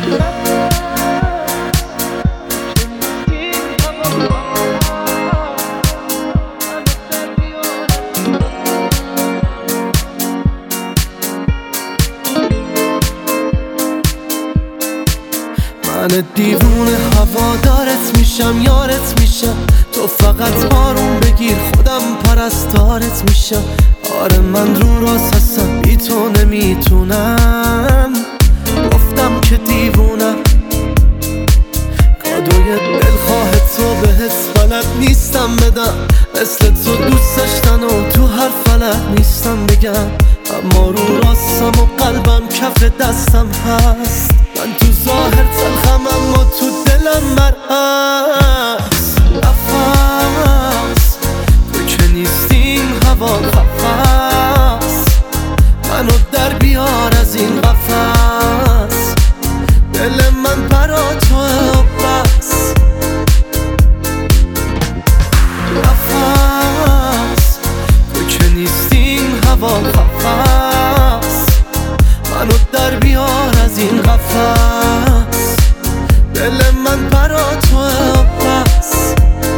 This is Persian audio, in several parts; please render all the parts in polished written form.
من دیوونه هوادارت میشم، یارت میشم، تو فقط آروم بگیر خودم پرستارت میشم. آره من رو راست هستم، بی تو نمیتونم، گفتم که دیوونم. کادوی دلخواه تو به حس بلد نیستم بدم، مثل تو دوست داشتن و تو هر فلک نیستم بگم. اما رو راستم و قلبم کف دستم هست، من تو ظاهر تلخم اما تو دلم مرهست. نفس تو که نیستی این هوا قفس، منو در بیار از این قفس. دل من برا توه بس. نفس تو که نیستی این هوا قفس، منو در بیار از این قفس. دل من برا توه بس.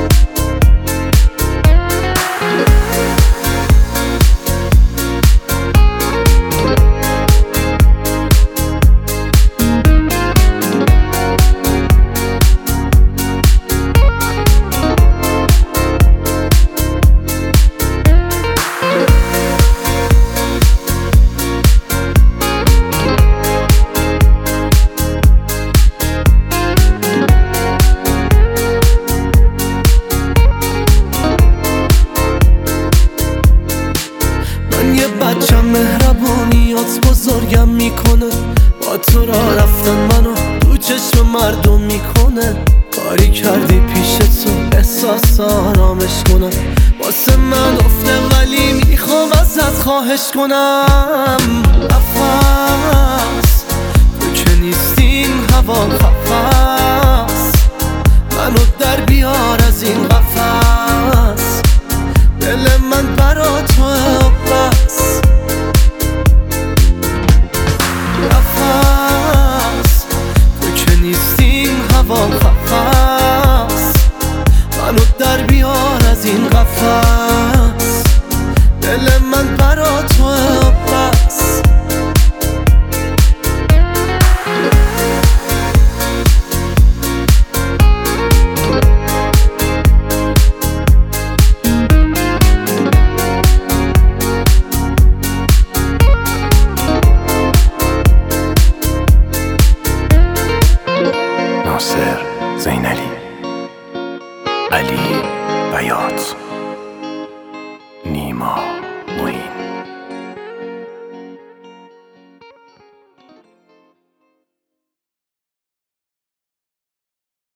بچم مهربونیات بزرگم میکنه، با تو را رفتن منو تو چشم مردم میکنه. کاری کردی پیش تو احساس آرامش کنم، واسه من افته ولی میخوام ازت خواهش کنم. نفس تو که نیستی این هوا قفس، منو در بیار از این قفس. دل من برا توه بس. نفس تو که نیستی این هوا قفس، منو در بیار از این قفس. دل من برا توه بس. ناصر زینالی، علی بیات، نیما.